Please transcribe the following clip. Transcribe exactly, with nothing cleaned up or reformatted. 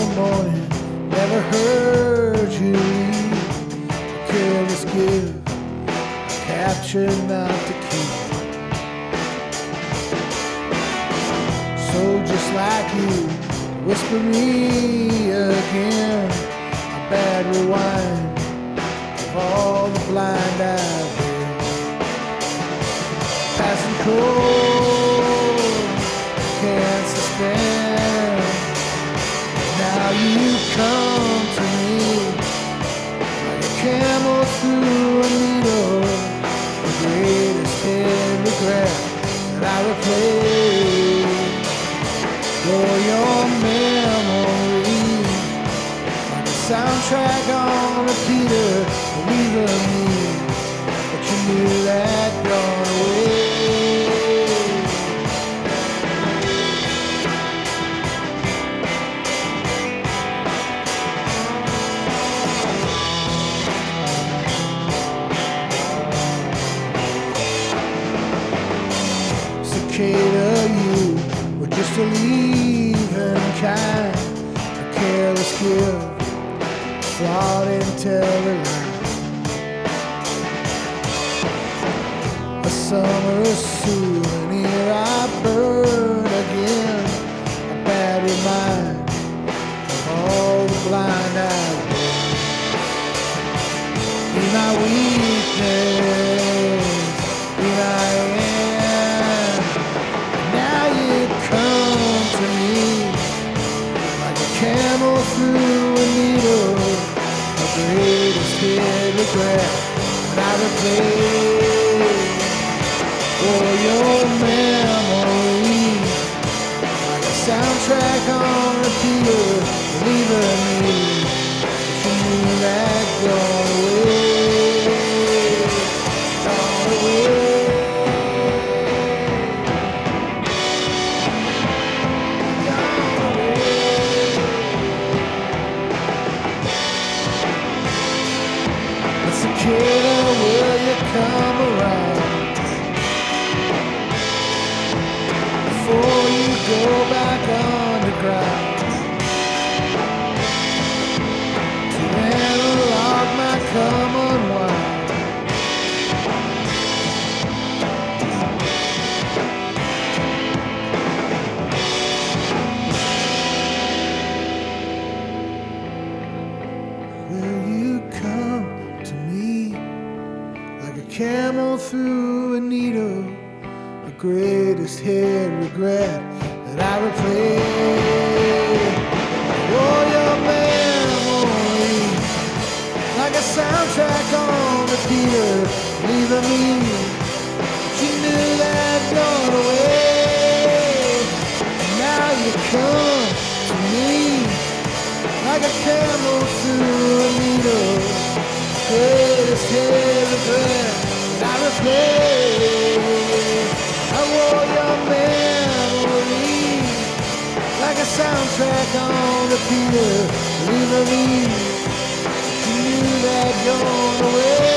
morning, never heard you leave. A careless gift, captured not to keep. So just like you, whisper me again, a bad rewind of all the blind I've been. Passing cold, can't suspend. Now you come to me like a camel through a needle, the greatest hidden regret that I replay for your memory, like a soundtrack on repeater, believing me, but you knew that gone away. Cicada, you were just a leaving kind, a careless gift, flawed intelligence. A summer souvenir I burn again, a bad reminder of all the blind I've been. Be my weakness, be my end. Now you come to me like a camel through a needle, the greatest hid regret that I replay for your memory, like a soundtrack on repeater, believing me, but you knew that gone away, gone away. Cicada, will you come around before you go back underground to analog my common wild? Will you come to me like a camel through a needle, the greatest hid regret that I replay for your memory, like a soundtrack on repeater, leaving me, but you knew that gone away. And now you come to me like a camel through a needle, greatest hid regret that I replay. I wore your memory like a soundtrack on repeater, leaving me, but you knew that gone away.